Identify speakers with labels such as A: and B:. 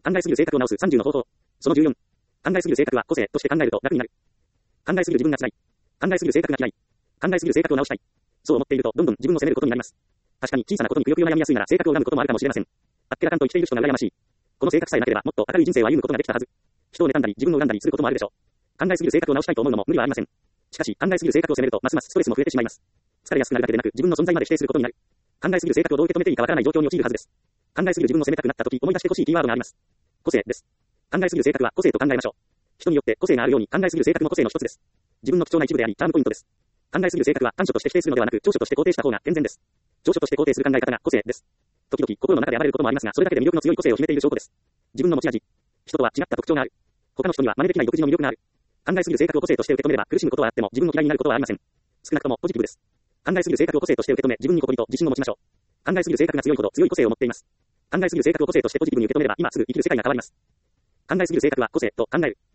A: 考えすぎる性格を直す30の方法。その14。考えすぎる性格は個性として考えると楽になる。考えすぎる自分が辛い。考えすぎる性格が嫌い。考えすぎる性格を直したい。そう思っていると、どんどん自分を責めることになります。確かに小さなことにくよくよ悩みやすいなら性格を恨むこともあるかもしれません。あっけらかんと生きている人が羨ましい。この性格さえなければもっと明るい人生を歩むことができたはず。人を妬んだり自分を恨んだりすることもあるでしょう。考えすぎる性格を直したいと思うのも無理はありません。しかし、考えすぎる性格を責めるとますますストレスも増えてしまいます。疲れやすくなるだけでなく、自分の存在まで否定することになる。考えすぎる性格をどう受け止めていいかわからない状況に陥るはずです。考えすぎる自分を責めたくなった時、思い出してほしいキーワードがあります。個性です。考えすぎる性格は個性と考えましょう。人によって個性があるように考えすぎる性格も個性の一つです。自分の貴重な一部であり、チャームポイントです。考えすぎる性格は短所として否定するのではなく、長所として肯定した方が健全です。長所として肯定する考え方が個性です。時々心の中で暴れることもありますが、それだけで魅力の強い個性を秘めている証拠です。自分の持ち味。人とは違った特徴がある。他の人には真似できない独自の魅力がある。考えすぎる性格を個性として受け止めれば苦しむことはあっても自分の嫌いになることはありません。少なくともポジティブです。考えすぎる性格を個性として受け止め、自分に誇りと自信を持ちましょう。考えすぎる性格が強いほど強い個性を持っています。考えすぎる性格を個性としてポジティブに受け止めれば今すぐ生きる世界が変わります。考えすぎる性格は個性と考える。